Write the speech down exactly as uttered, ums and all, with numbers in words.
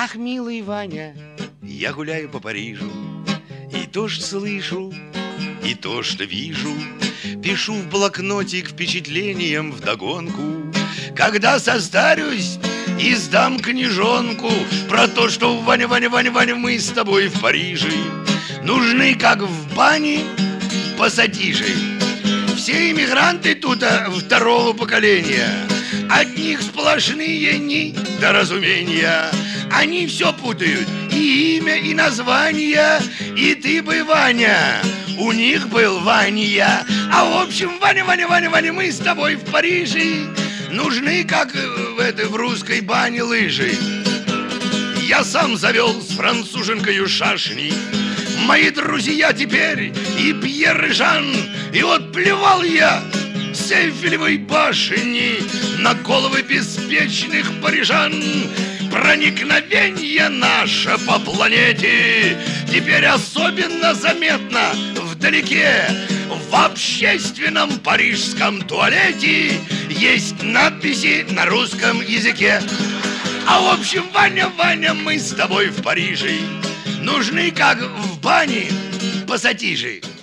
Ах, милый Ваня, я гуляю по Парижу, и то, что слышу, и то, что вижу, пишу в блокнотик впечатлением вдогонку. Когда состарюсь, издам книжонку про то, что Ваня, Ваня, Ваня, Ваня, мы с тобой в Париже нужны, как в бане, пассатижи. Все иммигранты тут второго поколения, от них сплошные недоразумения. Они все путают, и имя, и название, и ты бы, Ваня, у них был Ваня. А в общем, Ваня, Ваня, Ваня, Ваня, мы с тобой в Париже нужны, как в, этой, в русской бане, лыжи. Я сам завел с француженкою шашни. Мои друзья теперь и Пьер, и Жан. И вот плевал я с Эйфелевой башни на головы беспечных парижан. Проникновение наше по планете теперь особенно заметно вдалеке. В общественном парижском туалете есть надписи на русском языке. А в общем, Ваня, Ваня, мы с тобой в Париже нужны, как в бане, пассатижи.